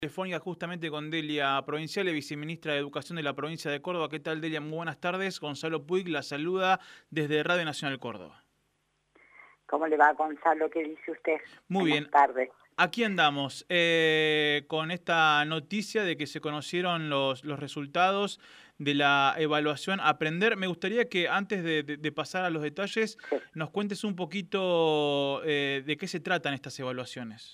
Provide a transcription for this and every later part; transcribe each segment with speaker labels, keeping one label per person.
Speaker 1: Telefónica justamente con Delia Provinciale, viceministra de Educación de la provincia de Córdoba. ¿Qué tal, Delia? Muy buenas tardes. Gonzalo Puig la saluda desde Radio Nacional Córdoba.
Speaker 2: ¿Cómo le va, Gonzalo? ¿Qué dice usted?
Speaker 1: Muy
Speaker 2: Buenas
Speaker 1: bien.
Speaker 2: tardes.
Speaker 1: Aquí andamos con esta noticia de que se conocieron los resultados de la evaluación Aprender. Me gustaría que antes de pasar a los detalles
Speaker 2: Sí.
Speaker 1: nos cuentes un poquito de qué se tratan estas evaluaciones.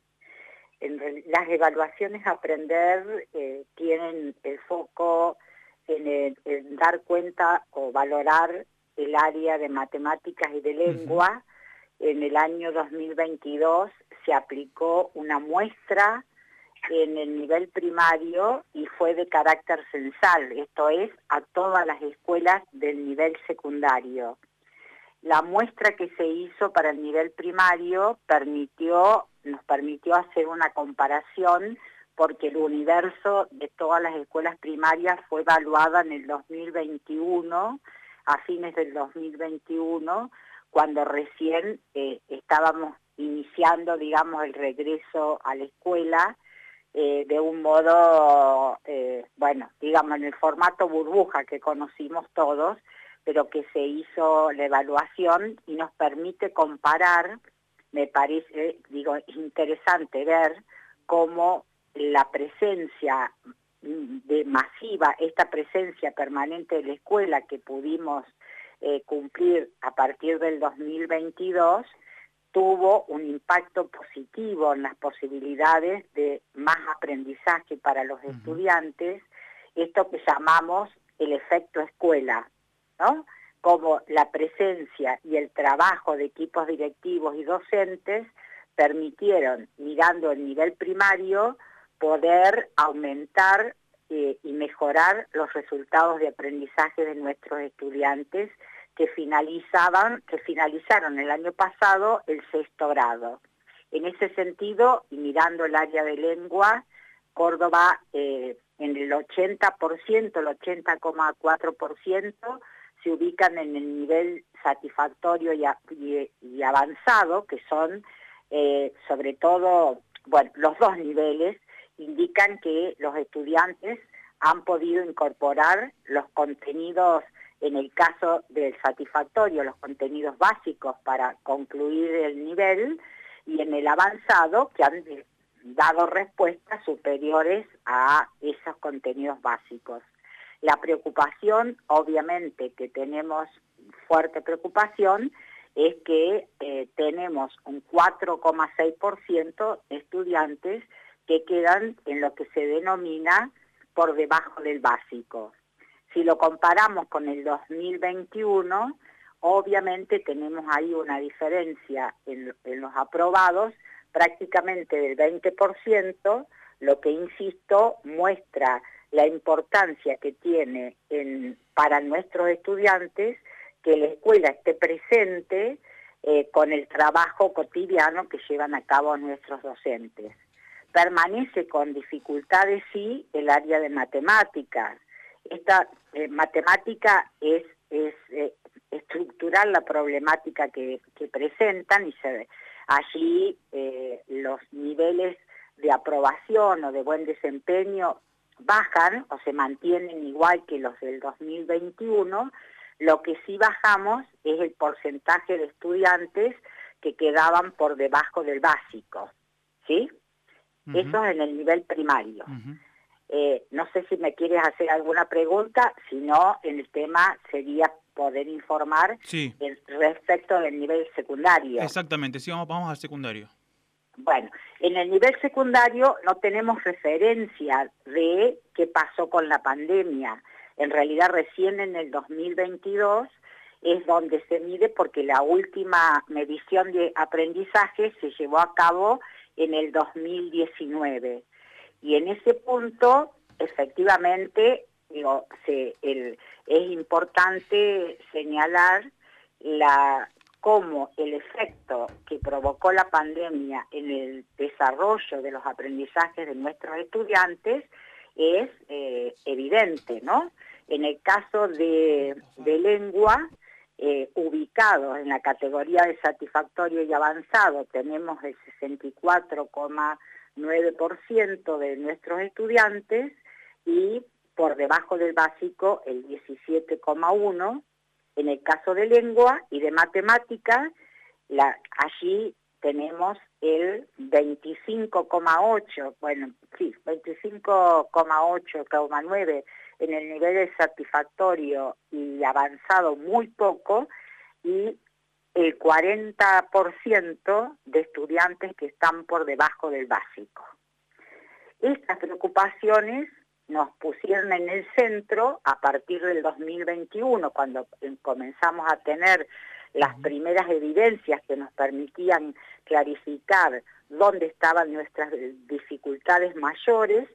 Speaker 2: Las evaluaciones Aprender tienen el foco en dar cuenta o valorar el área de matemáticas y de lengua. En el año 2022 se aplicó una muestra en el nivel primario y fue de carácter censal, esto es, a todas las escuelas del nivel secundario. La muestra que se hizo para el nivel primario nos permitió hacer una comparación porque el universo de todas las escuelas primarias fue evaluada en el 2021, a fines del 2021, cuando recién estábamos iniciando, digamos, el regreso a la escuela de un modo, bueno, digamos, en el formato burbuja que conocimos todos, pero que se hizo la evaluación y nos permite comparar. Me parece, digo, interesante ver cómo la presencia masiva, esta presencia permanente de la escuela que pudimos cumplir a partir del 2022, tuvo un impacto positivo en las posibilidades de más aprendizaje para los estudiantes, esto que llamamos el efecto escuela, ¿no? Como la presencia y el trabajo de equipos directivos y docentes permitieron, mirando el nivel primario, poder aumentar y mejorar los resultados de aprendizaje de nuestros estudiantes que finalizaron el año pasado el 6º grado. En ese sentido, y mirando el área de lengua, Córdoba en el 80%, el 80,4%, se ubican en el nivel satisfactorio y avanzado, que son sobre todo, bueno, los dos niveles indican que los estudiantes han podido incorporar los contenidos, en el caso del satisfactorio, los contenidos básicos para concluir el nivel, y en el avanzado, que han dado respuestas superiores a esos contenidos básicos. La preocupación, obviamente que tenemos fuerte preocupación, es que tenemos un 4,6% de estudiantes que quedan en lo que se denomina por debajo del básico. Si lo comparamos con el 2021, obviamente tenemos ahí una diferencia en los aprobados prácticamente del 20%, lo que, insisto, muestra la importancia que tiene para nuestros estudiantes que la escuela esté presente con el trabajo cotidiano que llevan a cabo nuestros docentes. Permanece con dificultades, sí, el área de matemáticas. Esta matemática es estructural la problemática que presentan, y allí los niveles de aprobación o de buen desempeño bajan o se mantienen igual que los del 2021, lo que sí bajamos es el porcentaje de estudiantes que quedaban por debajo del básico, ¿sí? Eso es en el nivel primario. No sé si me quieres hacer alguna pregunta, si no, el tema sería poder informar respecto del nivel secundario.
Speaker 1: Exactamente, sí, vamos al secundario.
Speaker 2: Bueno, en el nivel secundario no tenemos referencia de qué pasó con la pandemia. En realidad recién en el 2022 es donde se mide, porque la última medición de aprendizaje se llevó a cabo en el 2019. Y en ese punto, efectivamente, digo, es importante señalar cómo el efecto que provocó la pandemia en el desarrollo de los aprendizajes de nuestros estudiantes es evidente, ¿no? En el caso de lengua, ubicados en la categoría de satisfactorio y avanzado, tenemos el 9% de nuestros estudiantes y por debajo del básico el 17,1%. En el caso de lengua y de matemática, allí tenemos el 25,8%, bueno, sí, 25,8,9% en el nivel de satisfactorio y avanzado muy poco, y el 40% de estudiantes que están por debajo del básico. Estas preocupaciones nos pusieron en el centro a partir del 2021, cuando comenzamos a tener las primeras evidencias que nos permitían clarificar dónde estaban nuestras dificultades mayores,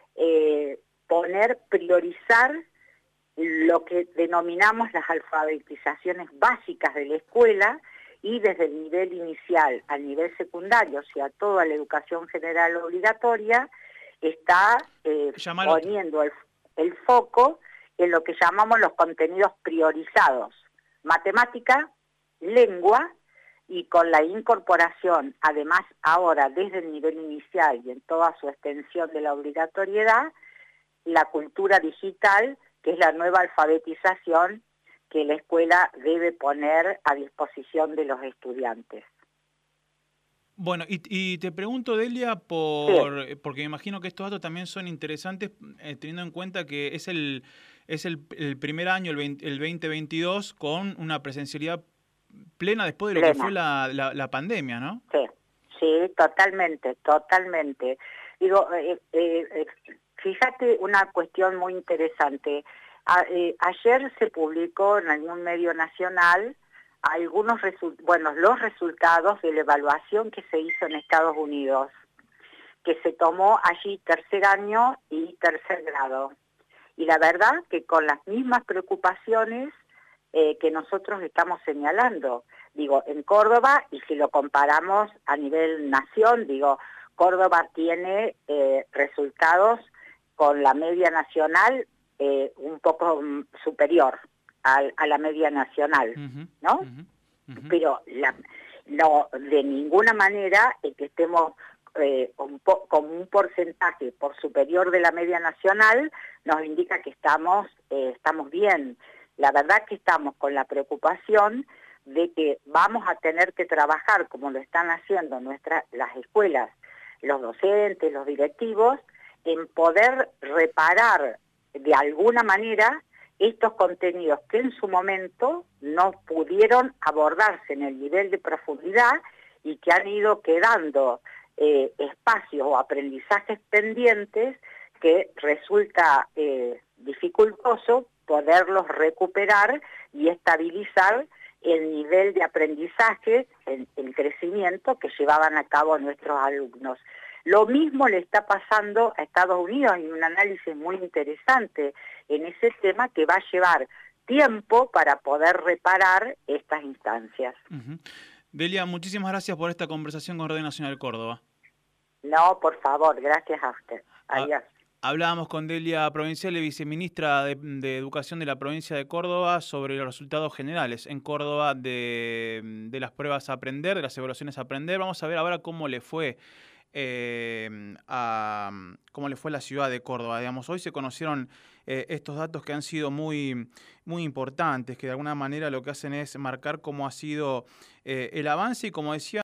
Speaker 2: priorizar lo que denominamos las alfabetizaciones básicas de la escuela, y desde el nivel inicial al nivel secundario, o sea, toda la educación general obligatoria, está poniendo el foco en lo que llamamos los contenidos priorizados: matemática, lengua, y con la incorporación, además ahora desde el nivel inicial y en toda su extensión de la obligatoriedad, la cultura digital, que es la nueva alfabetización que la escuela debe poner a disposición de los estudiantes.
Speaker 1: Bueno, y te pregunto, Delia,
Speaker 2: Sí.
Speaker 1: porque me imagino que estos datos también son interesantes, teniendo en cuenta que es el primer año, el 2022, con una presencialidad plena después de lo que fue la pandemia, ¿no?
Speaker 2: Sí, sí, totalmente, totalmente. Digo, fíjate una cuestión muy interesante. Ayer se publicó en algún medio nacional los resultados de la evaluación que se hizo en Estados Unidos, que se tomó allí tercer año y tercer grado. Y la verdad que con las mismas preocupaciones que nosotros estamos señalando. Digo, en Córdoba, y si lo comparamos a nivel nación, digo, Córdoba tiene resultados con la media nacional un poco superior a la media nacional, ¿no? Pero no, de ninguna manera que estemos con un porcentaje por superior de la media nacional nos indica que estamos bien. La verdad que estamos con la preocupación de que vamos a tener que trabajar, como lo están haciendo las escuelas, los docentes, los directivos, en poder reparar de alguna manera estos contenidos que en su momento no pudieron abordarse en el nivel de profundidad y que han ido quedando espacios o aprendizajes pendientes que resulta dificultoso poderlos recuperar y estabilizar el nivel de aprendizaje, el crecimiento que llevaban a cabo nuestros alumnos. Lo mismo le está pasando a Estados Unidos. Hay un análisis muy interesante en ese tema que va a llevar tiempo para poder reparar estas instancias.
Speaker 1: Delia, muchísimas gracias por esta conversación con Radio Nacional Córdoba.
Speaker 2: No, por favor, gracias a usted. Adiós.
Speaker 1: Hablábamos con Delia Provinciale, viceministra de Educación de la provincia de Córdoba, sobre los resultados generales en Córdoba de las pruebas a aprender, de las evaluaciones a aprender. Vamos a ver ahora cómo le fue a la ciudad de Córdoba. Digamos, hoy se conocieron estos datos que han sido muy, muy importantes, que de alguna manera lo que hacen es marcar cómo ha sido el avance y, como decía